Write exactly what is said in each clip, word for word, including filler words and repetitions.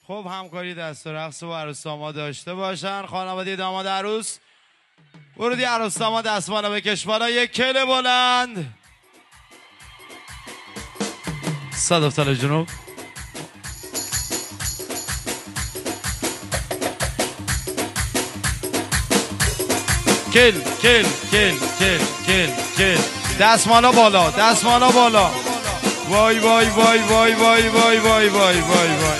خب همکاری دست و رقص و عروس داماد داشته باشن. خانواده داماد عروس ورودی عروس داماد دستمالا بکش بالا، یک کل بلند. صدف تل جنوب کل کل کل کل کل کل دستمالا بالا، دستمالا بالا. وای وای وای وای وای وای وای وای وای وای.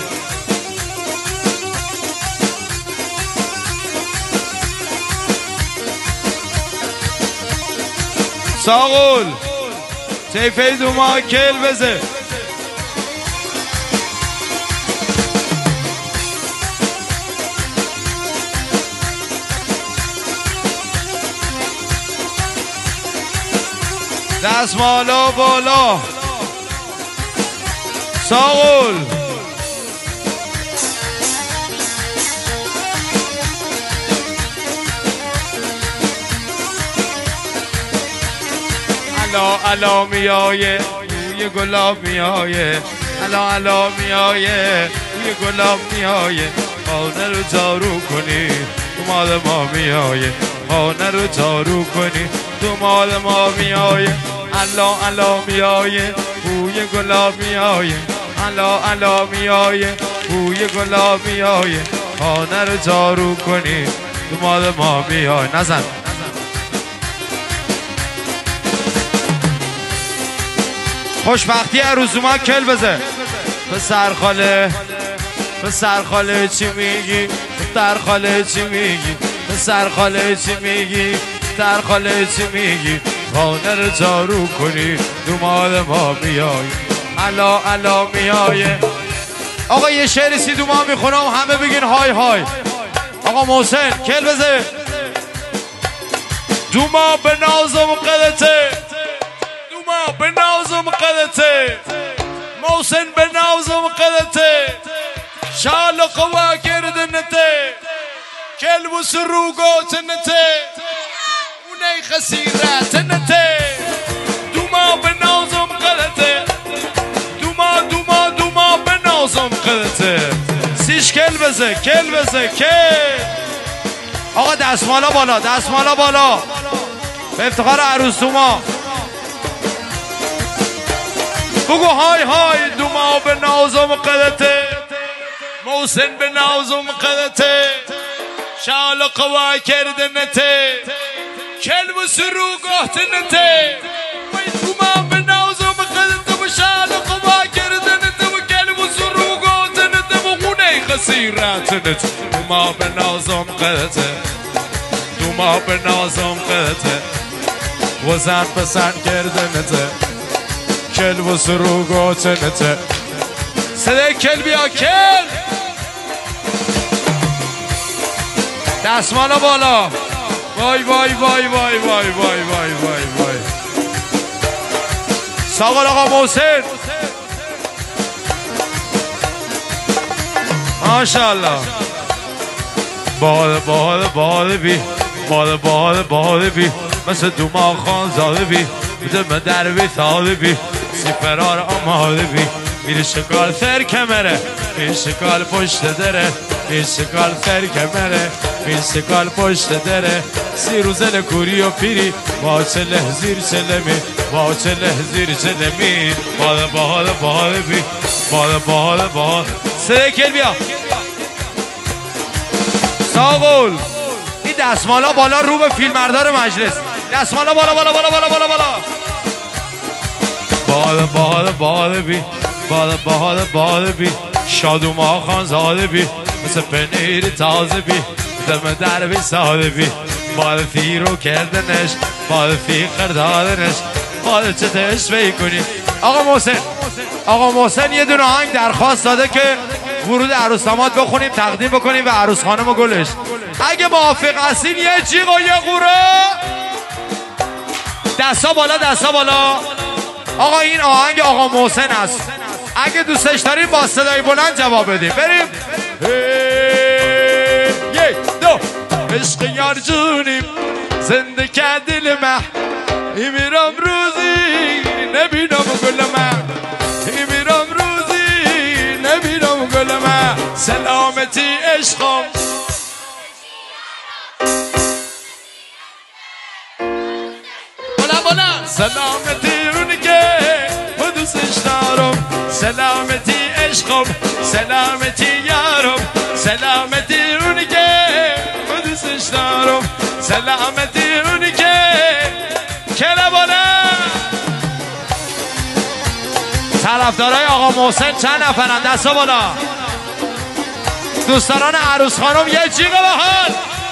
ساقول سیفه دوما کل بزه. دستمالا بالا ساقول. الا الا میایه بوی گلاب میایه، الا الا میایه بوی گلاب میایه. خانه رو جارو کنی تو مال ما میایه، خانه رو جارو کنی تو مال ما میایه. الا الا میایه بوی گلاب میایه، الا الا میایه بوی گلاب میایه. خانه رو جارو کنی تو مال ما میایه. نزن خوشبختی عروسوما کل بزه. پسر خاله پسر خاله چی میگی؟ پسر خاله چی میگی؟ پسر خاله چی میگی؟ پسر خاله چی میگی؟ خانه رو جارو کنی تو مال ما میای، الا الا میایه. آقا یه شعری سی دوما میخونم همه بگین های های. آقا محسن کل بزه. دوما به نازم قدته، دوما به نازم قدته، محسن به نازم قدته. شالق و گردنته کل و سروگاتنته اونی خسیرتنته. دوما به نازم قدته، دوما دوما دوما به نازم قدته. سیش کل بزه کل بزه کل. آقا دستمالا بالا، دستمالا بالا به افتخار عروس دوما. بگو های های. دوما به نازم قدته، محسن به نازم قدته. شالق و کردنته کل و سروگاتنته. دوما به نازم قدته و شالق و کردنته و کل و سروگاتنته و خونه خسیرتنته. دوما به نازم قدته، دوما به نازم قدته و زن پسند کردنته کل و سروگاتنته. صدای کل بیا کل. دستمالا بالا. وای وای وای وای وای وای وای وای وای. ساقل آقا محسن ماشاءالله. بال بال بال بی بال بال بال بی مثل دوما خان زاده بی بده من در بی ساده بی سی فرار آماده بی. میره شکال سر کمره، میره شکال پشت دره، میره شکال سر کمره، میره شکال پشت دره. سی روزه کوری و پیری با چله زیر چلمی، با چله زیر چلمی. بال بال بال بی بال بال بال. سه کل بیا ساقول. این دستمالا بالا رو به فیلمبردار مجلس. دستمالا بالا بالا بالا بالا بالا بالا. بال بال بال بی بال بال بال بی. شادوما خان زاده بی مثل پنیر تازه بی دم در بی ساده بی. بال فیرو کردنش بال فیقر دادنش بال چه تشوی کنی. آقا محسن آقا محسن یه دونه آهنگ درخواست داده که ورود عروس داماد بخونیم تقدیم بکنیم و عروس خانم و گلش. اگه موافق هستین یه جیغ و یه قوره. دستا بالا دستا بالا. آقا این آهنگ آقا محسن است، اگه دوستش داریم با صدای بلند جواب بدیم. بریم. یک دو. عشق یار جونیم زنده که دل من میرم روزی نبینم گل من، میرم روزی نبینم گل من. سلامتی عشقم بلند بلند سلامتی اونی که من دوستش دارم سلامتی عشقم سلامتی یارم سلامتی اونی که من دوستش دارم سلامتی اونی که کله بلند طرفدارای آقا محسن چند نفرن؟ دستا بالا. دوستان عروس خانم یه جیغ بحال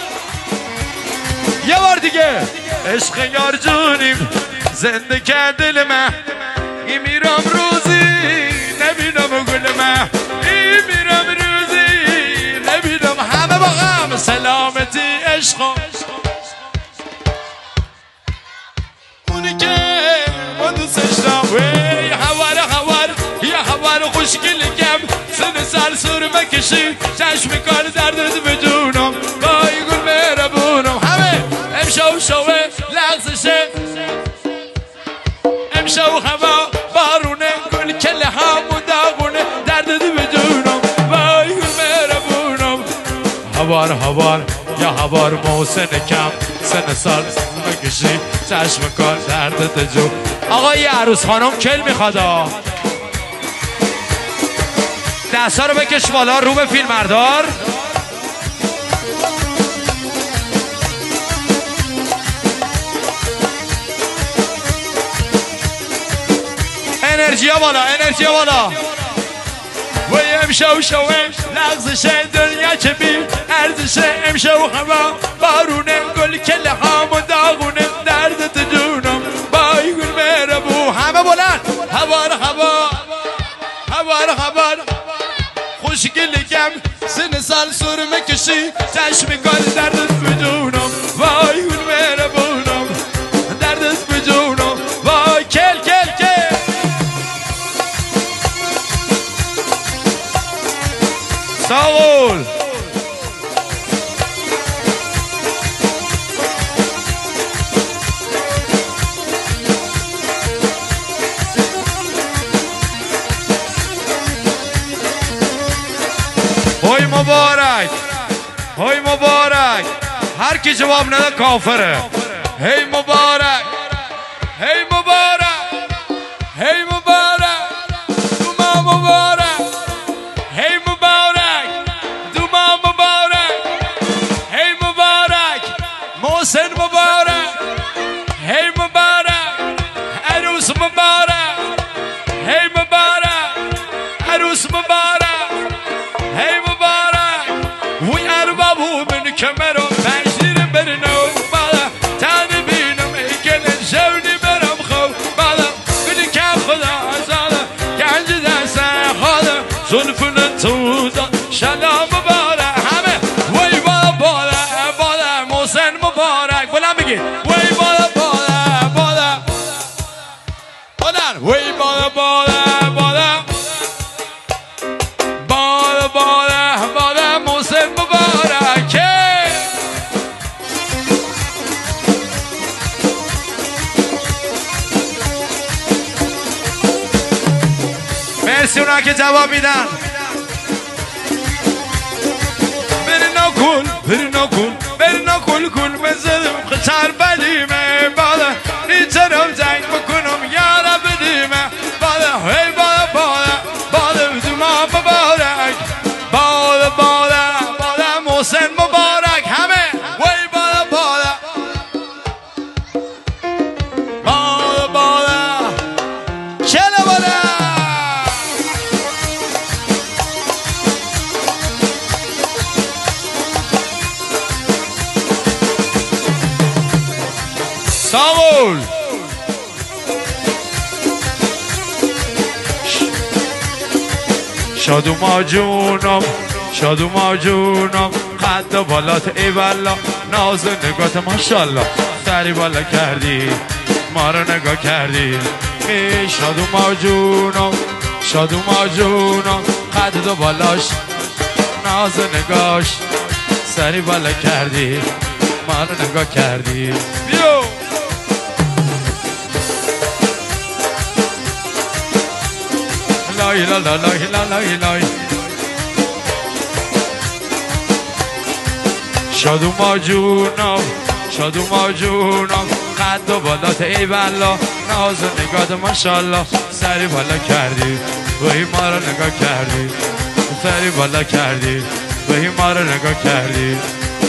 یه بار دیگه. عشق یار جونیم زنده کرد دل من ای میرم روزی نبینم گل من ای میرم روزی نبینم همه با غم سلامتی عشقم اونی که من دوستش دارم یه هوار هوار یه هوار خوشگلیم سن سر سر مکشی چشم کار دردت بدونم بای گل مهربونم همه امشو شوه لغزشه امشو هوا بارونه گل کله همو داغونه دردت بدونم بای گل مهربونم هوار هوار یا هوار محسن کم سن سال مکشی چشم کار دردت جو. آقا یه عروس خانم کل میخواد دستا رو بکش بالا رو به فیلم بردار. انرژی بالا انرژی بالا و امشو شوه لغزش دنیا چه بی ارزش امشو هوا بارونه گل کله هامو داغونه دردت جونم بای گل مهربون همه بلند هوار هوا هوار هوار خوشگلیم سن سال سر مکشی چشم کار دردت بدونم وای گل مهربونم دردت بدونم وای کل کل کل ساول های مبارک های مبارک هر کی جواب نده کافره. هی مبارک هی مبارک هی مبارک دوما مبارک هی مبارک دوما مبارک هی مبارک محسن مبارک هی مبارک عروس مبارک هی مبارک عروس مبارک هی مبارک وی اربابو من کمرم پنجیر برنو بالا تانی بینم ایکن شونی برم خو بالا بینی که خدا ازالا گنج دستن خاله زلفن تو داد شلا مبارک همه وی بالا بالا بالا محسن مبارک بلند بگی وی بالا بالا بالا بلند وی بالا بالا بالا بالا بالا بالا محسن مبارکه. مرسی اونا که جواب میدن. برنا کن برنا کن برنا کن کن بزنم خسر بدیمه بالا نیترم زنگ بکنم یارا بدیمه بالا هی بالا بالا بالا دوما مبارک بالا بالا بالا محسن مبارک همه وی بالا بالا بالا بالا چله بالا ساول شادو ما جونم شادو ما جونم قد بالات ای والا ناز نگات ماشالله سری بالا کردی ما رو نگاه کردی ای شادو ما جونم شادو ما جونم قد دو بالاش ناز نگاش سری بالا کردی ما رو نگاه کردی بیو لای لا لا لای لا لای لای شادو ما جونم شادو ما جونم قد و بالات ای بلا ناز و نگاه ماشالله سری بالا کردی وی ما رو نگاه کردی سری بالا کردی وی ما رو نگاه کردی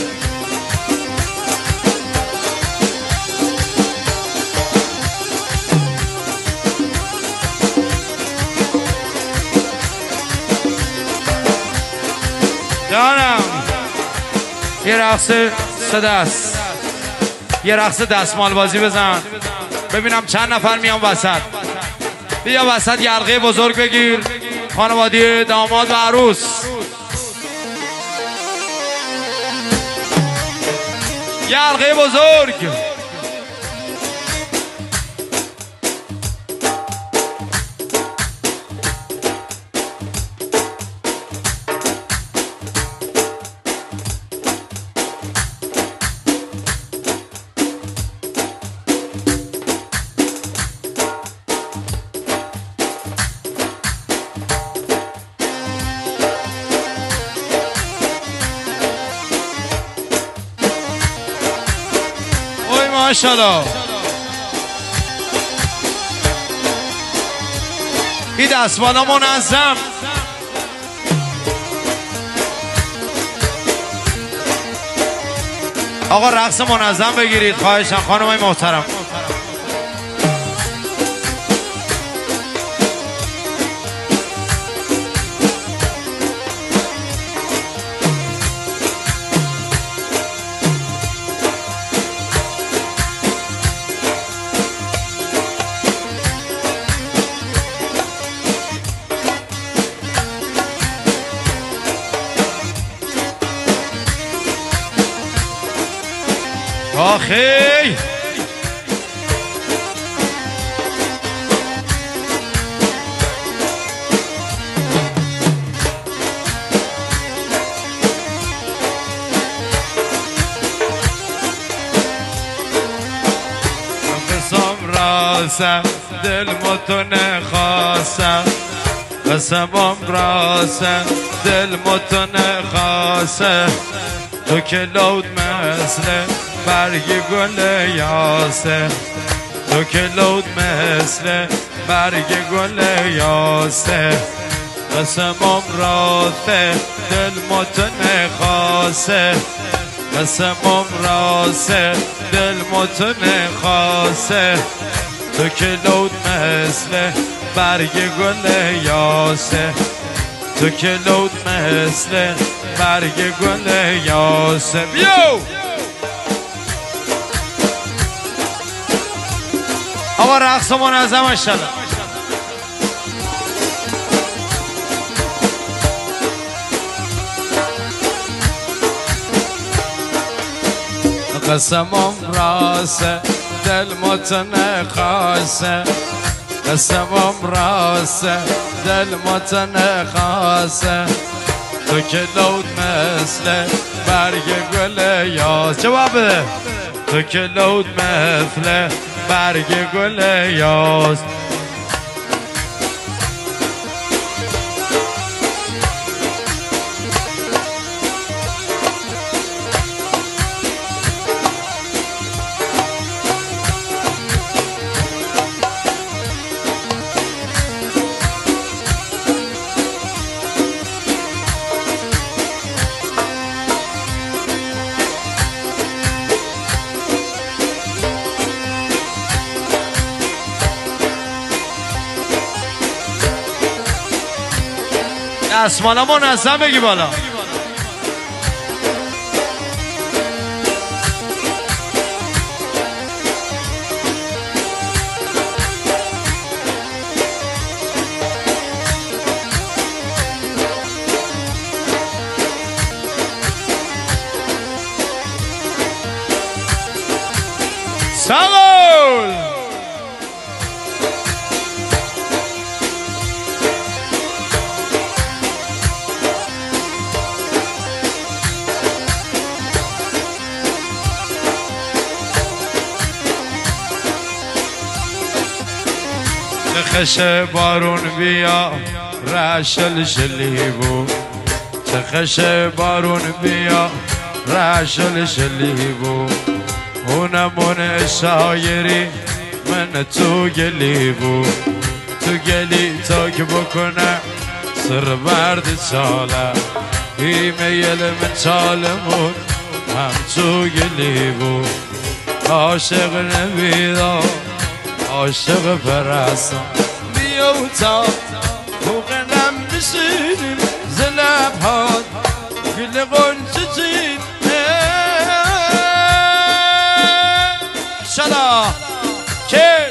جانم یه رقص سه دست یه رقص دستمال بازی بزن ببینم چند نفر میان وسط بیا وسط یلقه بزرگ بگیر خانواده داماد و عروس یلقه بزرگ ماشالله این دستمالا منظم آقا رقص منظم بگیرید خواهشم خانمای محترم آخی قسم راسم دل متونه خواستم قسمم راسم دل متونه خواستم تو که لود مثل برگ گل یاسه تو که لود مثل برگ گل یاسه قسمم راسه دل متونه خاصه قسمم راسه دل متونه خاصه تو که لود مثل برگ گل یاسه تو که لود مثل برگ گل یاسه بیو آقا رقص منظم اشتاله قسمم راسه دل متنه خاصه قسمم راسه دل متنه خاصه تو که لود مثل برگ گل یاس جواب بده تو که لود مثل برگ گل یاس دستمالا منظم بگی بالا سلام خش بارون بیا رشل شلی بود چه خش بارون بیا رشل شلیبو اونمون شایری من تو گلیبو تو گلی تا که بکنه سر برد چاله ایمیل من چالمون هم تو گلیبو عاشق نمیدم عاشق پرستم بیوتا بوقنم بشینیم زلب هاد گل قنچه چین شلا که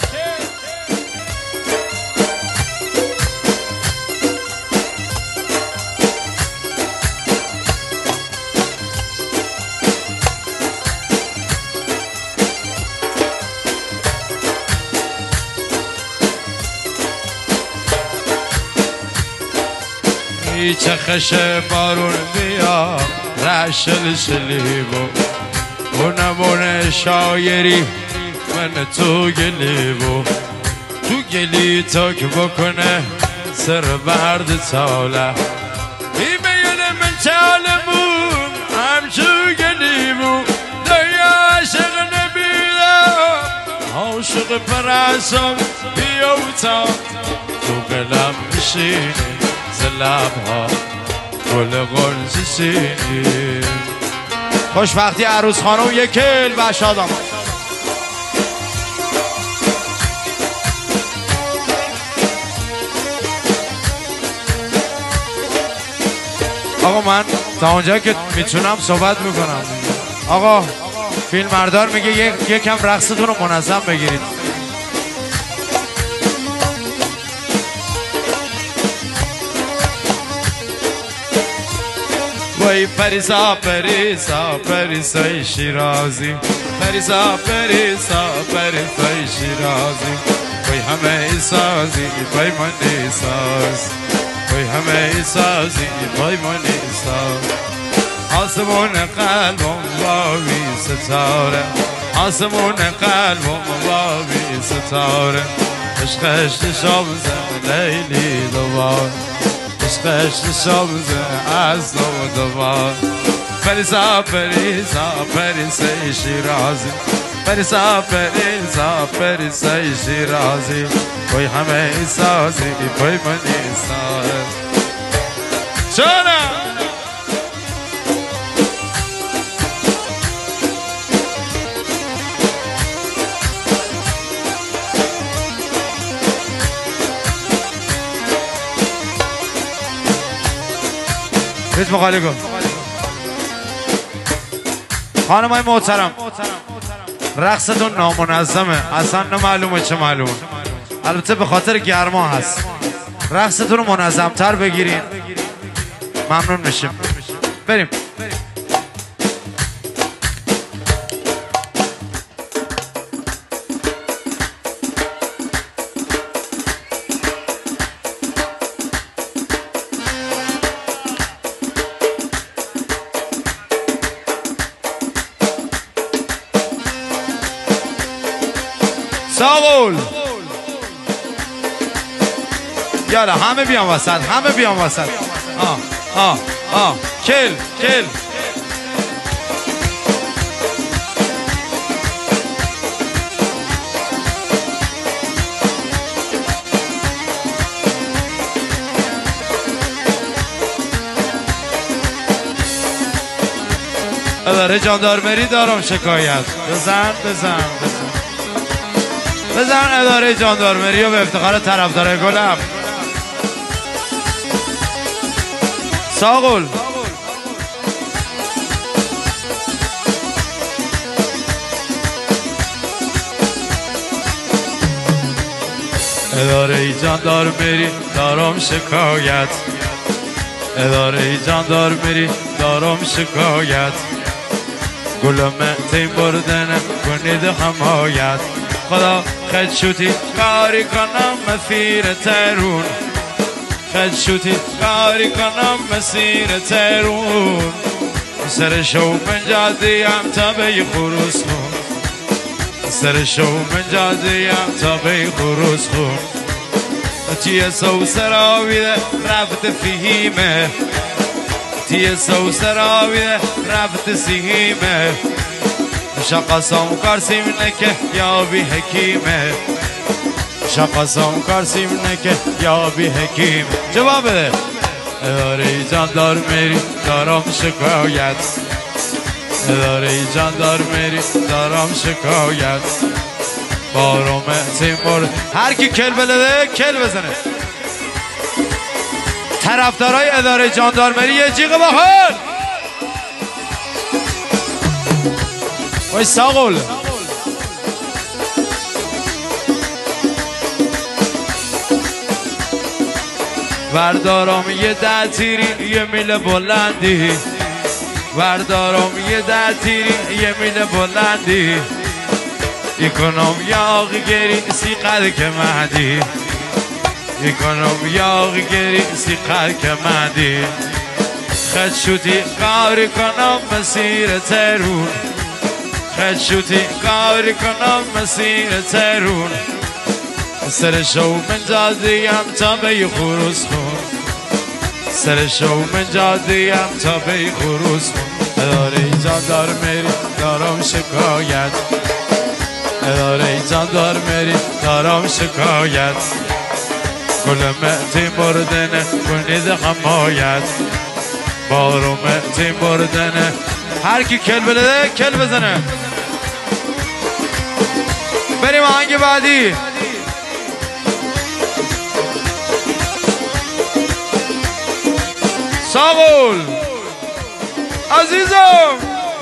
چخش بارون بیا رشل شلیبو اونمون شایری من تو گلیبو تو گلی تا که بکنه سر برد تاله ایمیل من چالمون هم تو گلیبو دنیا عاشق نبیدم عاشق پرستم بیوتا تو قلم بشینی زلبها گل قنچه خوشبختی عروس خانم یک کل و شادم. آقا من تا اونجا که میتونم صحبت میکنم. آقا فیلم بردار میگه یکم رقصتون رو منظم بگیرید. وای پریسا پریسا پریسای شیرازی پریسا پریسا پریسای شیرازی وای همه سازی وای منی ساز وای همه سازی وای منی ساز آسمون قلبم واوی ستاره آسمون قلبم واوی ستاره عشقش شمز لیلی دوبار عشقش شمز از نو دوبار پریسا پریسا پریسای شیرازی پریسا پریسا پریسای شیرازی وای همه سازی وای منی ساز چرا ریتم خالی کن خانم های محترم رقصتون نامنظمه اصلا نمعلومه چه معلومه البته به خاطر گرما هست رقصتون رو منظم تر بگیرین ممنون میشیم بریم ساول یالا همه بیان وسط همه بیان وسط آه آه آه کل کل اداره جاندارمری دارم شکایت بزن بزن بزن بزن اداره جاندارمری و به افتخار طرفدار گلم ساقل اداره جاندارمری دارم شکایت اداره جاندارمری دارم شکایت گلم تیم بردن کنید حمایت خدا خد شوتی کاری کنم مسیر ترون خد شوتی کاری کنم مسیر ترون سر شو من جادی هم تا به خروس خون سر شو من جادی هم تا به خروس خون چیه سو سراویده رفت فیهیمه گیتی سوسراویه رفت سیمه شقاسم کارسیم نکه یا بی حکیمه شقاسم کارسیم نکه یا بی حکیم جواب بده اداره جاندار میری دارم شکایت اداره جاندار میری دارم شکایت بارم تیمور هر کی کل بلده کل بزنه طرفدارای اداره جاندارمری یه جیغ بخور وای ساقل وردارم یه ده تیری یه میل بلندی وردارم یه ده تیری یه میل بلندی یکنم یاغ گری سی قد که مهدی یکنم یاغ گری سی قد که مهدی خد شوتی کاری کنم مسیر ترون خد شوتی کاری کنم مسیر ترون سر شو من جادیم تا بی خروس خون سر شو من جادیم تا بی خروس خون اداره جاندار میری دارم شکایت اداره جاندار میری دارم شکایت گلمتی بردنه کنید حمایت بارمتی بردنه هر کی کل بلده کل بزنه بریم آهنگ بعدی ساقل عزیزم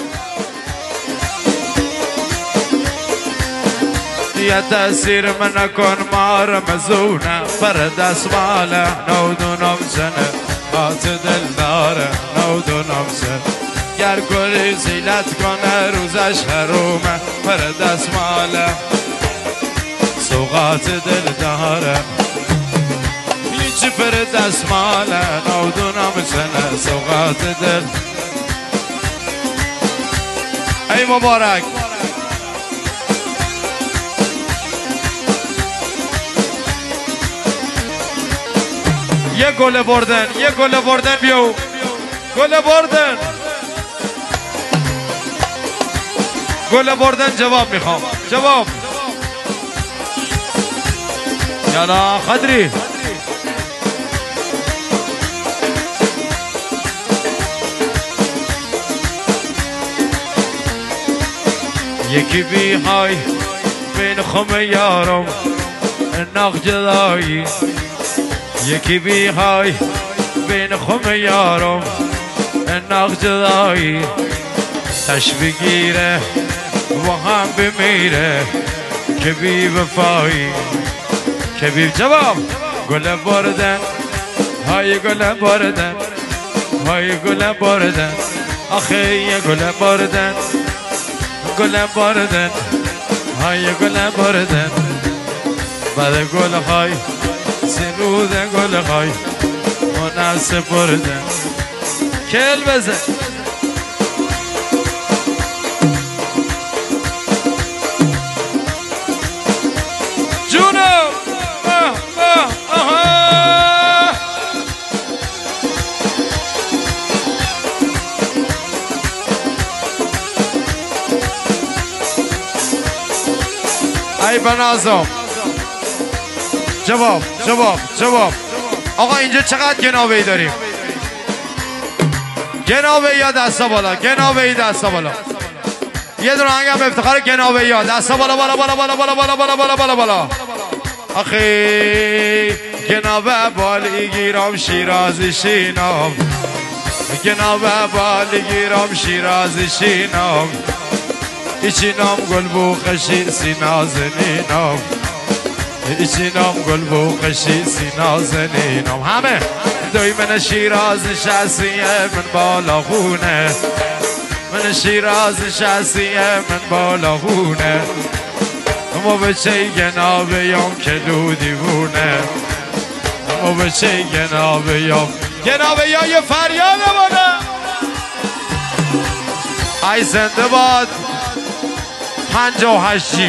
یه تأثیر من نکن مار مزونه پر دستماله نودونم زنه خاط دل داره نودونم زنه گر کلی زیلت کنه روزش حرومه پر دستماله سوقات دل داره هیچی پر دستماله نودونم زنه سوقات دل ای مبارک یه گل بردن یه گل بردن بیو گل بردن گل بردن جواب میخوام جواب یالا خدری یکی بی های بین خم یارم ناخ جدایی یکی بی های بین خم یارم ناخ جدایی تش بگیره و هم بمیره که بی وفایی که بی جواب گل بردن های گل بردن های گل بردن آخه یه گل بردن گل بردن های گل بردن بعد گل های سرود گل های مناسب بردن کل بزن جونم آه آه آها ای بنازم جواب جواب جواب آقا اینجا چقدر گناوه‌ای داریم گناوه‌ای ها دستا بالا گناوه‌ای دستا بالا یه دونه آهنگ هم افتخار گناوه‌ای ها دستا بالا بالا بالا بالا بالا بالا بالا بالا بالا بالا آخی گناوه بالی گیرم شیرازی شینم گناوه بالی گیرم شیرازی شینم ایچینم گل بوخشی سینازنینم ایچینم گل بوخشی سینازنینم همه دوی من شیراز نشستیه من بالا خونه من شیراز نشستیه من بالا خونه اما بچه گنابه یم که دودی بونه اما بچه گنابه یم گنابه یم یه فریاد بونه ای زنده باد پنجا و هشتیم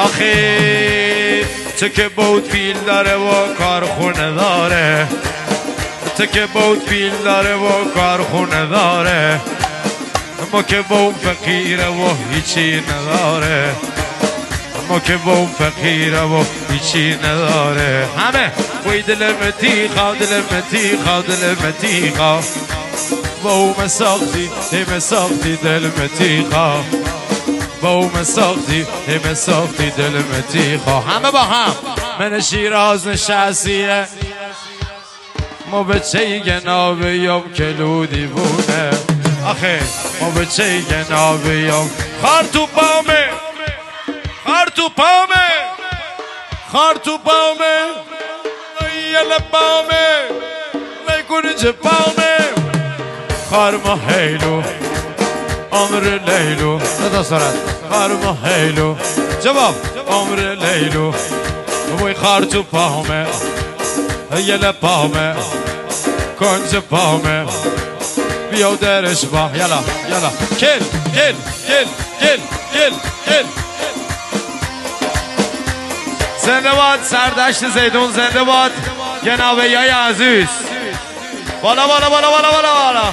آخی تو که بود پیل داره و کارخونه داره، تو که بود پیل داره و کارخونه داره، ما که بود فقیره و هیچی نداره، ما که بود فقیره و هیچی نداره. همه وی دل متیخا دل متیخا دل متیخا با او مساختی دل مساختی دل متیخا با او مساختی دل مساختی دل متیخا. همه با هم من شیراز نشستیه ما به چه گنابیم کلو دیوونه. آخه ما به چه گنابیم خار تو پامه خار تو پامه خار تو پامه یل پامه نکنی چه پامه خار ما هیلو عمر لیلو صدا سرد خار ما هیلو جواب عمر لیلو وی خار تو پامه یل پامه کنج پامه بیا درش با یلا یلا کل کل کل کل کل کل. زنده باد سردشت زیدون، زنده باد گنابه‌ای های عزیز. بالا بالا بالا بالا بالا بالا.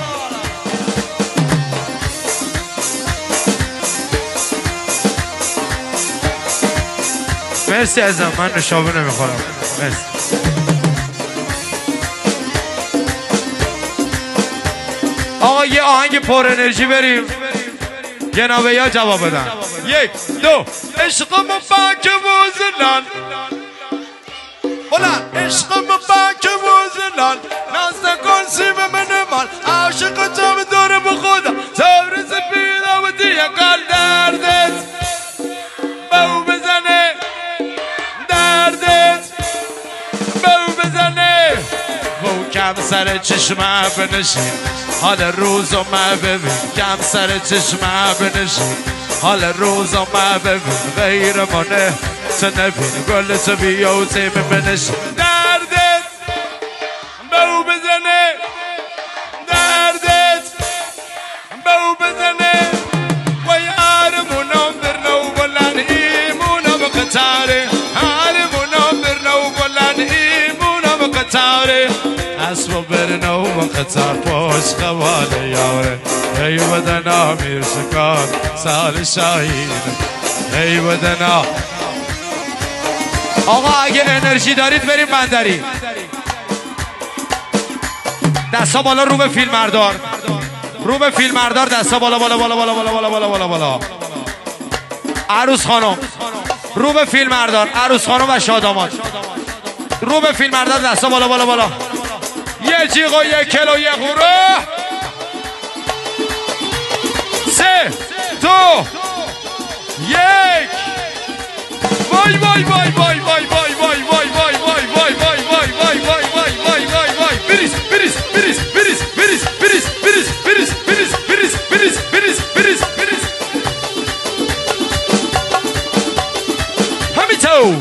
مرسی ازم، من نشابه نمیخورم. مرسی. آقا یه آهنگ پر انرژی بریم گنابه‌ای ها جواب بدن. یک دو عشقم بانک موزلان بلند عشقم بانک موزلان ناز نکن سیم من مال عاشق تو داره به خدا صبر سپیدم و دیگه کال دردت بهو بزنه دردت بهو بزنه بهو کم سر چشمه بنشین حال روزو ما ببین کم سر چشمه بنشین حال روزا ما ببین غیر منه تو نبین گل تو بیا و تیم بنشین دردت بهو بزنه دردت بهو بزنه و یارمونم برنو بلن ایمونم قطاره هارمونم برنو بلن ایمونم قطاره اسم برنو و قطار پشت قواله یاره ای بدنا میر شکار سال شاهین ای بدنا. آقا اگه انرژی دارید بریم بندری دستا بالا رو به فیلم مردار رو به فیلم مردار دستا بالا بالا بالا بالا بالا بالا بالا بالا بالا. عروس خانم رو به فیلم مردار عروس خانم و شاداماد رو به فیلم مردار دستا بالا بالا بالا. یه جیغ و یه کل و یه غروه سه دو یک وای وای وای وای وای وای وای وای وای وای وای وای وای وای وای وای وای وای بریز بریز بریز بریز بریز بریز بریز بریز بریز بریز بریز بریز بریز بریز همینطور.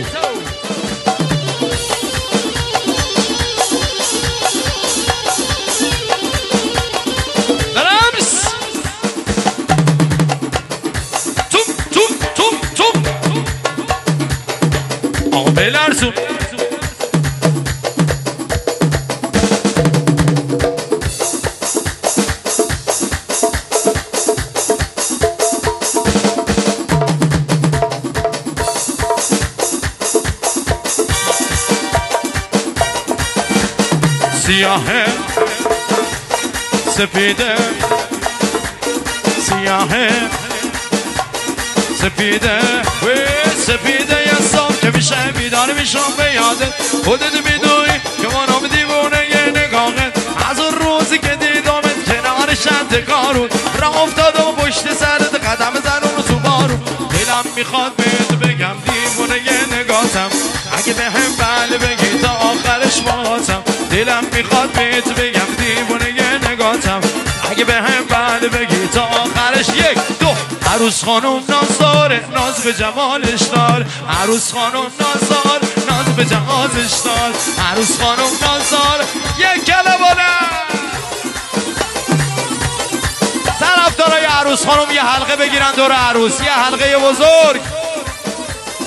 بلرزون سیاهه سپیده سیاهه سپیده و سپیده یستان که میشه بیدار میشم به یادت خودت میدوی که منم دیوونه یه نگاهت از اون روزی که دیدمت کنار شد کارون راه افتادم پشت سرت قدم زنم تو بارون دلم میخواد بهت بگم دیوونه یه نگاهتم اگه به هم بله بگی تا آخرش باهاتم دلم میخواد بهت بگم دیوونه یه نگاهتم اگه به هم بله بگی تا آخرش. یک دو عروس خانم نازداره ناز به جمالش دار عروس خانم نازدار ناز به جمالش دار عروس خانم نازدار یک کله بلند طرفدارای عروس خانم یه حلقه بگیرن دور عروس یه حلقه بزرگ